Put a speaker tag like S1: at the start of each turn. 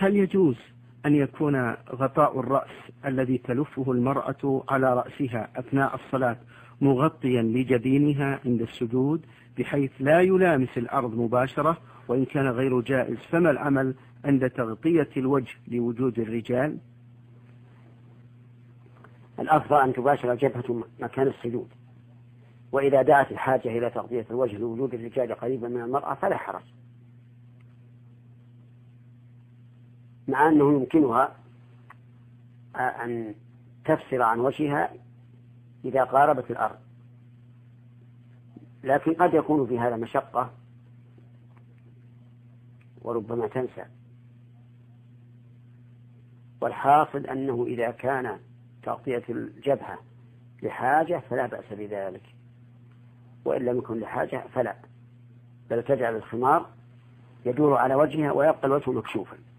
S1: هل يجوز أن يكون غطاء الرأس الذي تلفه المرأة على رأسها أثناء الصلاة مغطيا لجبينها عند السجود بحيث لا يلامس الأرض مباشرة وإن كان غير جائز؟ فما العمل عند تغطية الوجه لوجود الرجال؟
S2: الأفضل أن تباشر الجبهة مكان السجود، وإذا دعت الحاجة إلى تغطية الوجه لوجود الرجال قريبا من المرأة فلا حرج، مع أنه يمكنها أن تفصل عن وجهها إذا قاربت الأرض، لكن قد يكون في هذا مشقة وربما تنسى. والحاصل أنه إذا كان تغطية الجبهة لحاجة فلا بأس بذلك، وإن لم يكن لحاجة فلا، بل تجعل الخمار يدور على وجهها ويبقى الوجه مكشوفا.